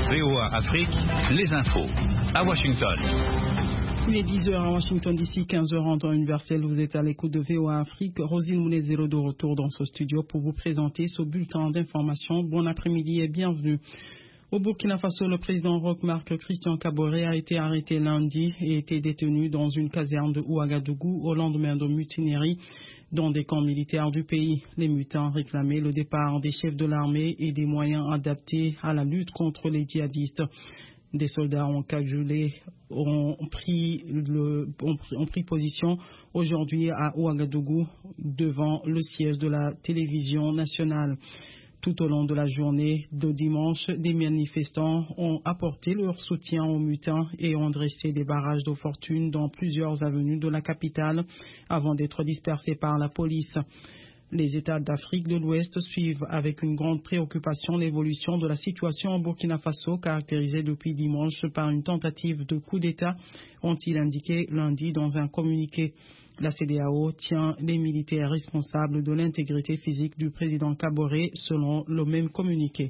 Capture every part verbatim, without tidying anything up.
V O A Afrique, les infos. À Washington. Il est dix heures à Washington, d'ici quinze heures en temps universel. Vous êtes à l'écoute de V O A Afrique. Rosine Mounezero de retour dans ce studio pour vous présenter ce bulletin d'information. Bon après-midi et bienvenue. Au Burkina Faso, le président Roch Marc Christian Kaboré a été arrêté lundi et été détenu dans une caserne de Ouagadougou au lendemain de mutineries dans des camps militaires du pays. Les mutins réclamaient le départ des chefs de l'armée et des moyens adaptés à la lutte contre les djihadistes. Des soldats ont cajolé, ont pris, le, ont, ont pris position aujourd'hui à Ouagadougou devant le siège de la télévision nationale. Tout au long de la journée de dimanche, des manifestants ont apporté leur soutien aux mutins et ont dressé des barrages de fortune dans plusieurs avenues de la capitale avant d'être dispersés par la police. Les États d'Afrique de l'Ouest suivent avec une grande préoccupation l'évolution de la situation au Burkina Faso, caractérisée depuis dimanche par une tentative de coup d'État, ont-ils indiqué lundi dans un communiqué. La C E D E A O tient les militaires responsables de l'intégrité physique du président Kaboré, selon le même communiqué.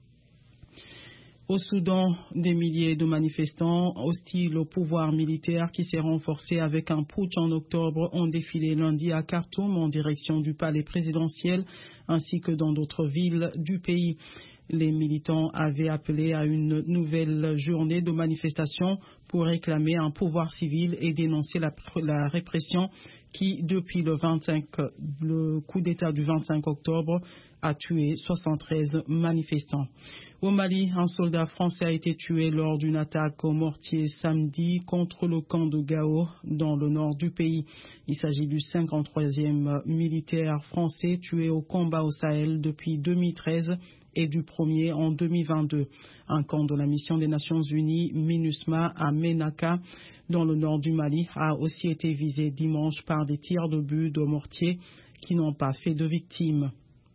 Au Soudan, des milliers de manifestants hostiles au pouvoir militaire qui s'est renforcé avec un putsch en octobre ont défilé lundi à Khartoum en direction du palais présidentiel ainsi que dans d'autres villes du pays. Les militants avaient appelé à une nouvelle journée de manifestation pour réclamer un pouvoir civil et dénoncer la, la répression qui, depuis le, vingt-cinq, le coup d'État du vingt-cinq octobre, a tué soixante-treize manifestants. Au Mali, un soldat français a été tué lors d'une attaque au mortier samedi contre le camp de Gao dans le nord du pays. Il s'agit du cinquante-troisième militaire français tué au combat au Sahel depuis deux mille treize et du premier en deux mille vingt-deux. Un camp de la mission des Nations Unies, MINUSMA, à Ménaka, dans le nord du Mali, a aussi été visé dimanche par des tirs de but de mortier qui n'ont pas fait de victimes.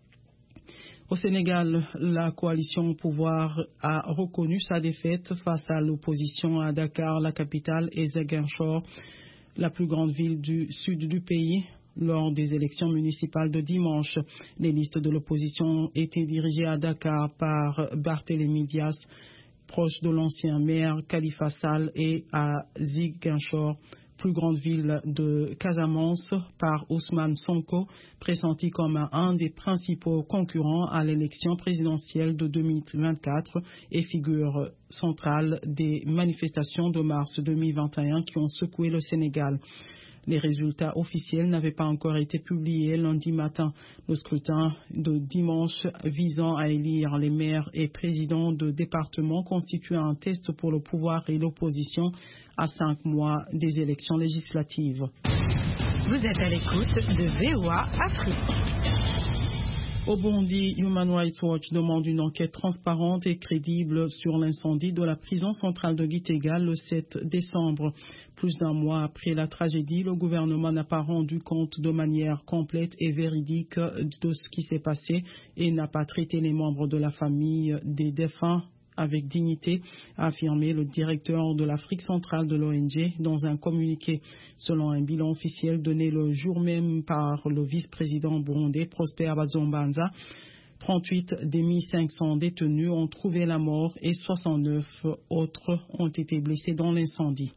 Au Sénégal, la coalition au pouvoir a reconnu sa défaite face à l'opposition à Dakar, la capitale, et Ziguinchor, la plus grande ville du sud du pays. Lors des élections municipales de dimanche, les listes de l'opposition étaient dirigées à Dakar par Barthélémy Dias, proche de l'ancien maire Khalifa Sall, et à Ziguinchor, plus grande ville de Casamance, par Ousmane Sonko, pressenti comme un des principaux concurrents à l'élection présidentielle de deux mille vingt-quatre et figure centrale des manifestations de mars deux mille vingt et un qui ont secoué le Sénégal. Les résultats officiels n'avaient pas encore été publiés lundi matin. Le scrutin de dimanche visant à élire les maires et présidents de départements constitue un test pour le pouvoir et l'opposition à cinq mois des élections législatives. Vous êtes à l'écoute de V O A Afrique. Au Burundi, Human Rights Watch demande une enquête transparente et crédible sur l'incendie de la prison centrale de Gitega le sept décembre. Plus d'un mois après la tragédie, le gouvernement n'a pas rendu compte de manière complète et véridique de ce qui s'est passé et n'a pas traité les membres de la famille des défunts avec dignité, a affirmé le directeur de l'Afrique centrale de l'O N G dans un communiqué. Selon un bilan officiel donné le jour même par le vice-président burundais Prosper Bazombanza, trente-huit des mille cinq cents détenus ont trouvé la mort et soixante-neuf autres ont été blessés dans l'incendie.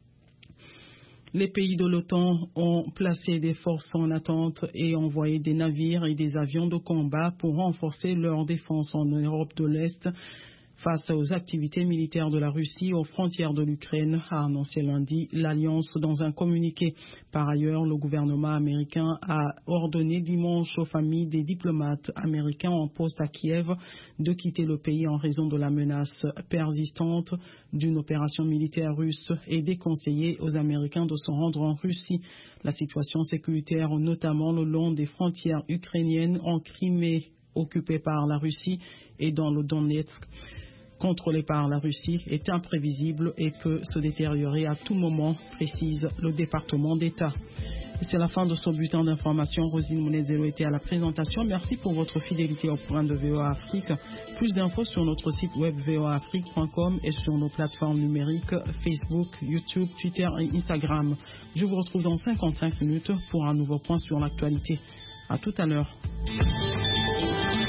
Les pays de l'OTAN ont placé des forces en attente et envoyé des navires et des avions de combat pour renforcer leur défense en Europe de l'Est face aux activités militaires de la Russie aux frontières de l'Ukraine, a annoncé lundi l'Alliance dans un communiqué. Par ailleurs, le gouvernement américain a ordonné dimanche aux familles des diplomates américains en poste à Kiev de quitter le pays en raison de la menace persistante d'une opération militaire russe et déconseillé aux Américains de se rendre en Russie. La situation sécuritaire, notamment le long des frontières ukrainiennes en Crimée, occupée par la Russie, et dans le Donetsk, contrôlé par la Russie, est imprévisible et peut se détériorer à tout moment, précise le département d'État. C'est la fin de ce bulletin d'information. Rosine Mounezero était à la présentation. Merci pour votre fidélité au programme de V O A Afrique. Plus d'infos sur notre site web v o a afrique point com et sur nos plateformes numériques Facebook, YouTube, Twitter et Instagram. Je vous retrouve dans cinquante-cinq minutes pour un nouveau point sur l'actualité. À tout à l'heure.